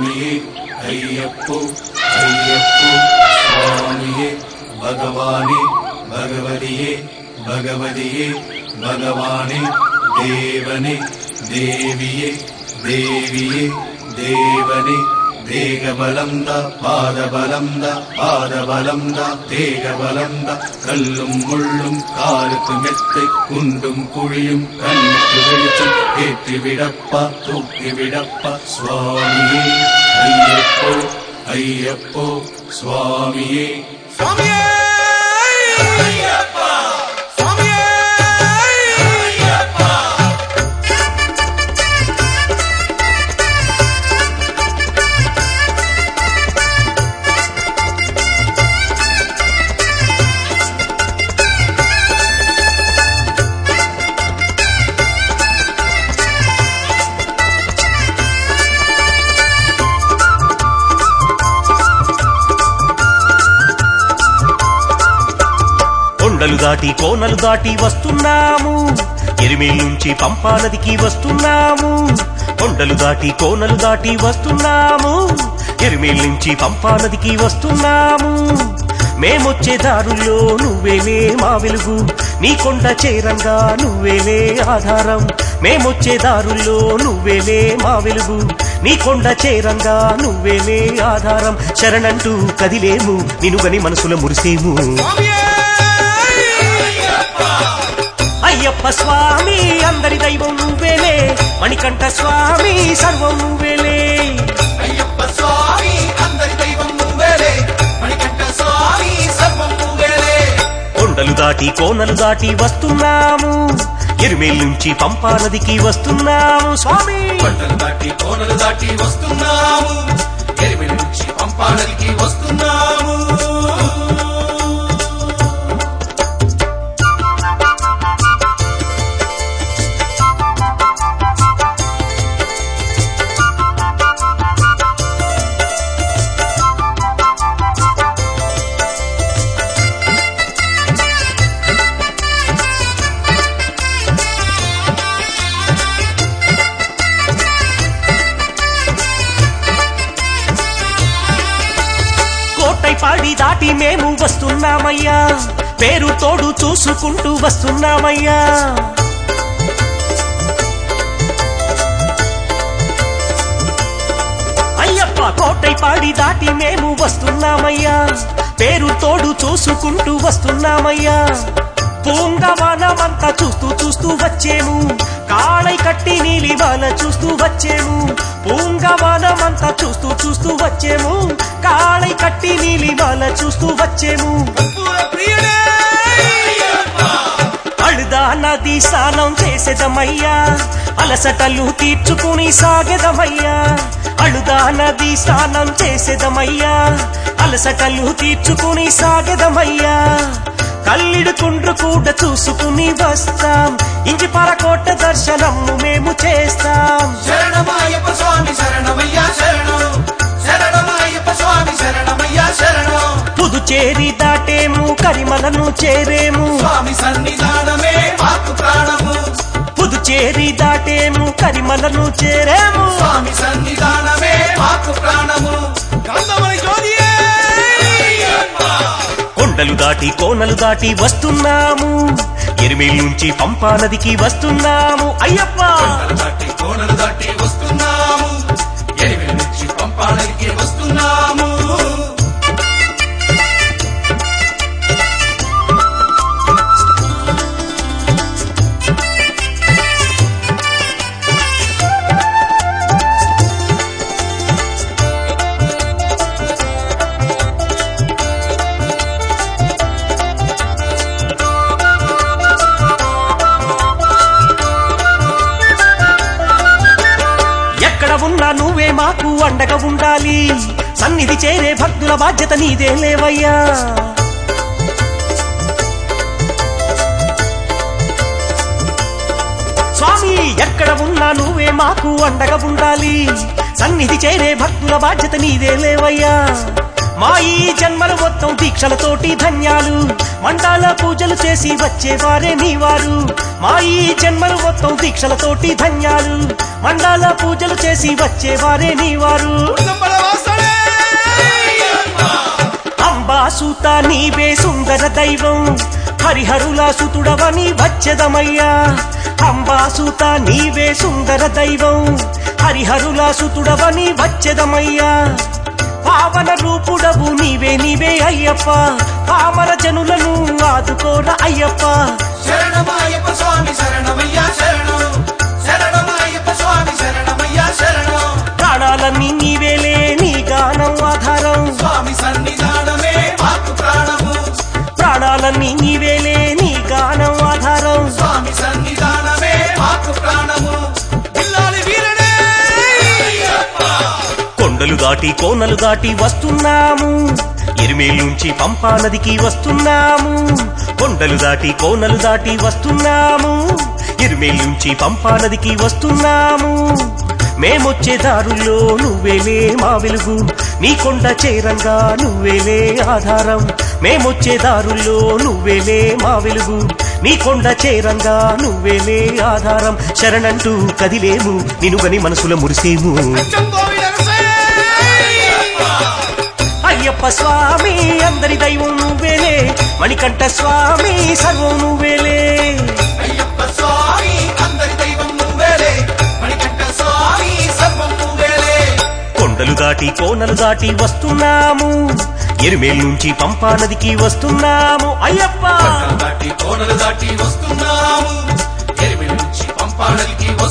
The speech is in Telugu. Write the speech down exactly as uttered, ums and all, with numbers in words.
స్వామియే అయ్యప్పో అయ్యప్పో స్వామియే భగవానే భగవతియే భగవతియే భగవానే దేవనే దేవియే దేవియే దేవనే ദേഹബലം ദ പാദബലം ദ പാദബലം ദ ദേഹബലം ദ കല്ലും മുള്ളും കാലത്ത് മെത്ത് കുണ്ടും കുഴിയും കണ്ണിട്ട് വെളിച്ചം ഏറ്റുവിടപ്പ തൂക്കിവിടപ്പ സ്വാമിയേ അയ്യപ്പോ അയ്യപ്പോ സ്വാമിയേ സ്വാമിയേ కొండలు దాటి కోనలు దాటి వస్తున్నాము, ఎరిమేల్ నుంచి పంపా నదికి వస్తున్నాము. కొండలు దాటి కోనలు దాటి వస్తున్నాము, ఎరిమేల్ నుంచి పంపా నదికి వస్తున్నాము. మేమొచ్చే దారుల్లో నువ్వేలే మా వెలుగు, నీ కొండ చేరంగా నువ్వేలే ఆధారం. మేమొచ్చే దారుల్లో నువ్వేలే మా వెలుగు, నీ కొండ చేరంగా నువ్వేలే ఆధారం. శరణంటూ కదిలేము, నినుగని మనసులో మురిసేము. అయ్యప్ప స్వామి అందరి దైవం నువ్వేలే, మణికంఠ స్వామి సర్వం నువ్వేలే. అయ్యప్ప స్వామి అందరి దైవం నువ్వేలే, మణికంఠ స్వామి సర్వం నువ్వేలే. కొండలు దాటి కోనలు దాటి వస్తున్నాము, ఎరిమేల్ నుంచి పంపా నదికి వస్తున్నాము. స్వామి కొండలు దాటి కోనలు దాటి వస్తున్నాము, ఎరిమేల్ నుంచి పంపా నదికి వస్తున్నాము. పాడి దాటి మేము వస్తున్నామయ్యా, పేరు తోడు చూసుకుంటూ వస్తున్నామయ్యా. అయ్యప్ప కోటై పాడి దాటి మేము వస్తున్నామయ్యా, పేరు తోడు చూసుకుంటూ వస్తున్నామయ్యా. పూంగవనమంతా చూస్తూ చూస్తూ వచ్చేము, కాళై కట్టి నీలివాన చూస్తూ వచ్చేము. పూంగవనమంతా చూస్తూ చూస్తూ వచ్చేము, కాళై కట్టి నీలివాన చూస్తూ వచ్చేము. అழுదా నది స్నానం చేసేదమయ్యా, అలసటలు తీర్చుకుని సాగెదమయ్యా. అழுదా నది స్నానం చేసేదమయ్యా, అలసటలు తీర్చుకుని సాగెదమయ్యా. కల్లిడు కుండ్రు కూడా చూసుకుని వస్తాం, ఇంటి పరకోట దర్శనము మేము చేస్తాం. శరణమయ్యప్ప స్వామి శరణమయ్యా శరణం, శరణమయ్యప్ప స్వామి శరణమయ్యా శరణం. పుదుచేరి దాటేము, కరిమలను చేరేము, స్వామి సన్నిధానమే మాకు ప్రాణము. పుదుచేరి దాటేము, కరిమలను చేరేము, స్వామి సన్నిధానమే మాకు ప్రాణము. కొండలు దాటి కోనలు దాటి వస్తున్నాము, ఎరిమేల్ నుంచి పంపా నదికి వస్తున్నాము. అయ్యప్ప కొండలు దాటి కోనలు దాటి వస్తున్నాము, ఎరిమేల్ నుంచి పంపా నదికి వస్తున్నాము. ఉన్నా నువ్వే మాకు అండగా ఉండాలి, సన్నిధి చేరే భక్తుల బాధ్యత నీదే లేవయ్యా. స్వామి ఎక్కడ ఉన్నా నువ్వే మాకు అండగా ఉండాలి, సన్నిధి చేరే భక్తుల బాధ్యత నీదే లేవయ్యా. మా ఈ జన్మలు మొత్తం దీక్షలతోటి ధన్యాలు, మండల పూజలు చేసి వచ్చేవారే నీవారు. మా ఈ జన్మలు మొత్తం దీక్షలతోటి ధన్యాలు, మండల పూజ పూజలు చేసి వచ్చేవారే నీవారు అంబాసూత నీవే సుందర దైవం హరిహరుల సుతుడవని వచ్చదమయ్యా అంబాసూత నీవే సుందర దైవం హరిహరుల సుతుడవని వచ్చదమయ్యా పావన రూపుడవు నీవే నీవే అయ్యప్ప పామర జనులను ఆదుకోర అయ్యప్ప శరణమయ్యప్ప స్వామి శరణమయ్యా శరణం శరణమయ్యప్ప స్వామి శరణమయ్యా శరణం ప్రాణాలన్నీ నీవేలే నీ గానం ఆధారం స్వామి సన్నిధానమే మాకు ప్రాణము ప్రాణాలన్నీ నీవేలే నీ గానం ఆధారం స్వామి సన్నిధానమే మాకు ప్రాణము పిల్లాలి వీరనే కొండలు దాటి కోనలు దాటి వస్తున్నాము ఎరిమేలు నుంచి పంపా నదికి వస్తున్నాము కొండలు దాటి కోనలు దాటి వస్తున్నాము ఎరిమేలు నుంచి పంపా నదికి వస్తున్నాము మేమొచ్చే దారుల్లో నువ్వేలే మా వెలుగు నీ కొండ చేరంగా నువ్వేలే ఆధారం మేమొచ్చే దారుల్లో నువ్వేలే మా వెలుగు నీ కొండ చేరంగా నువ్వేలే ఆధారం శరణంటూ కదిలేము నినుగని మనసుల మురిసేము అయ్యప్ప స్వామి అందరి దైవం నువ్వేలే మణికంఠ స్వామి సర్వం నువ్వేలే అయ్యప్ప స్వామి అందరి దైవం నువ్వేలే మణికంఠ స్వామి సర్వం నువ్వేలే కొండలు దాటి కోనలు దాటి వస్తున్నాము ఎరిమేలు నుంచి పంపా నదికి వస్తున్నాము అయ్యప్ప దాటి కోనలు దాటి వస్తున్నాము ఎరిమేలు నుంచి పంపా నదికి